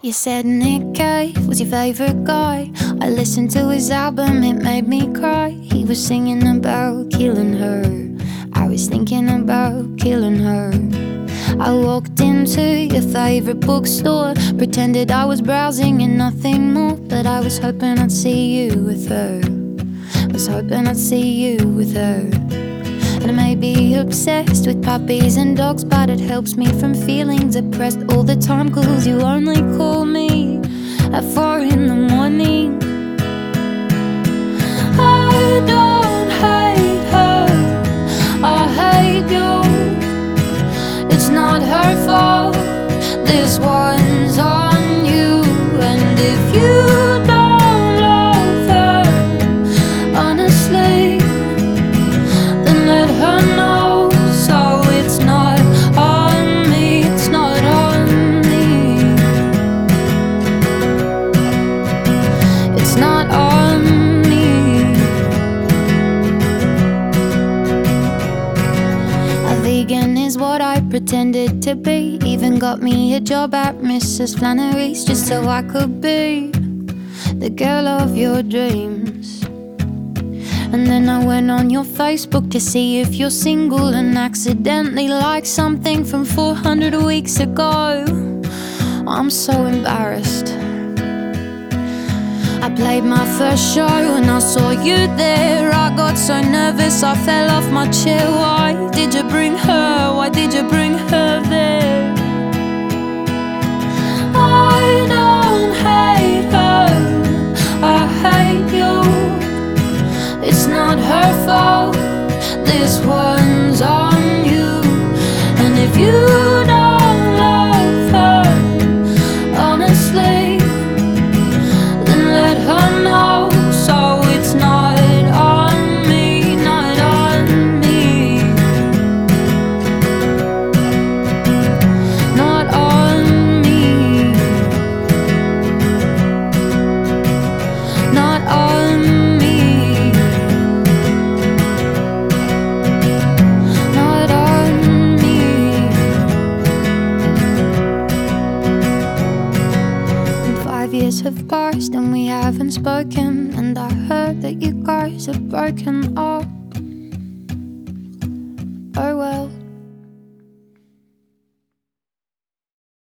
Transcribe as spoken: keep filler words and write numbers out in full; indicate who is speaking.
Speaker 1: You said Nick Cave was your favorite guy. I listened to his album, it made me cry. He was singing about killing her. I was thinking about killing her. I walked into your favorite bookstore, pretended I was browsing and nothing more, but I was hoping I'd see you with her. Was hoping I'd see you with her. And I may be obsessed with puppies and dogs, but it helps me from feeling depressed all the time, 'cause you only call me at four in the morning. I don't hate her, I hate you. It's not her fault, this one's on you. And if you don't love her, honestly, then let her know. So it's not on me, it's not on me. It's not on me. A vegan is what I pretended to be. Even got me a job at Missus Flannery's, just so I could be the girl of your dreams. And then I went on your Facebook to see if you're single, and accidentally liked something from four hundred weeks ago. I'm so embarrassed. I played my first show and I saw you there. I got so nervous I fell off my chair. Why did you bring her? Why did you bring her there? I don't hate her, I hate you. It's not her fault, this one's on you. And if you don't love her, honestly, then let her know. So it's not on me, not on me. Not on me. Not on me. Not on me. And five years have passed and we haven't spoken, and I heard that you guys have broken up. Oh well.